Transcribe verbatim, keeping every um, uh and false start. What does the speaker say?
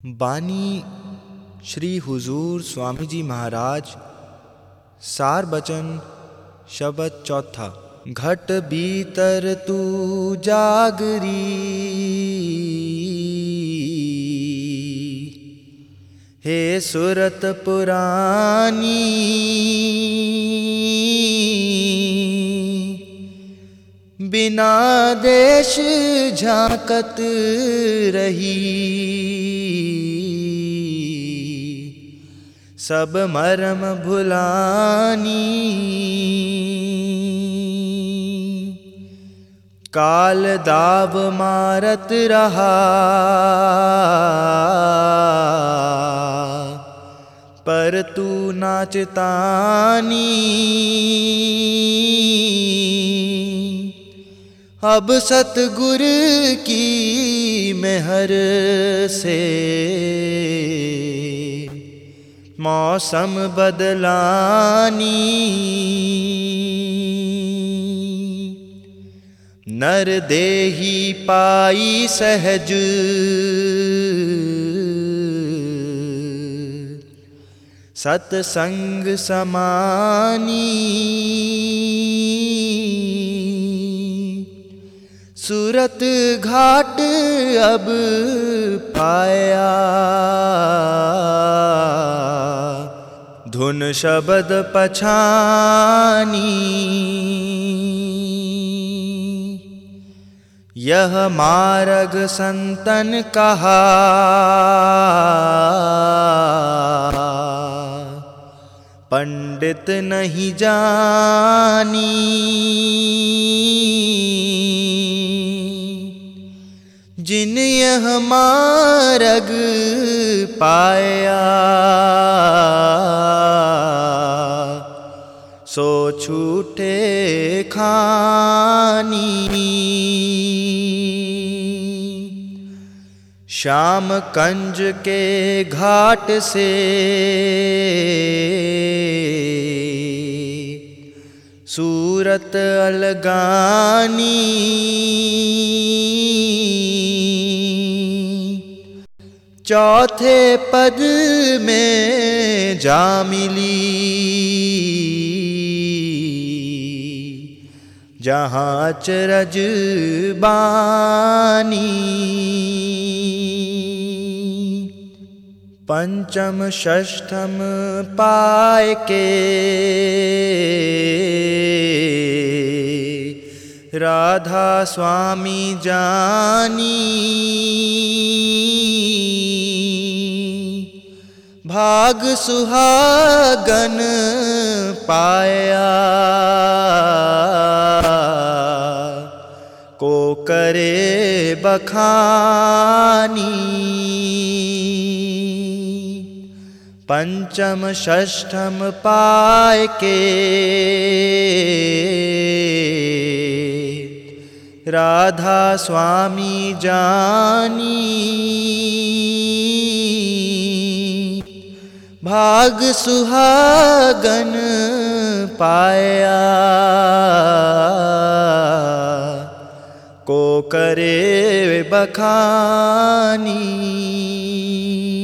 बानी श्री हुजूर स्वामी जी महाराज सार बचन शब्द चौथा। घट भीतर तू जागरी, हे सुरत पुरानी, बिना देश झांकत रही, सब मरम भुलानी। काल दाव मारत रहा, पर तू नाचतानी। अब सतगुर की मेहर से मौसम बदलानी। नर देही पाई सहज, सतसंग समानी। सूरत घाट अब पाया, धुन शब्द पछानी। यह मार्ग संतन कहा, पंडित नहीं जानी। जिन यह मार्ग पाया, सो छूटे खानी। श्याम कंज के घाट से सूरत अलगानी। चौथे पद में जा मिली, जहाँ अचरज बानी। पंचम षष्ठम पाय के राधा स्वामी जानी। भाग सुहागन पाया, को करे बखानी। पंचम षष्ठम पाय के राधा स्वामी जानी। भाग सुहागन पाया, को करे बखानी।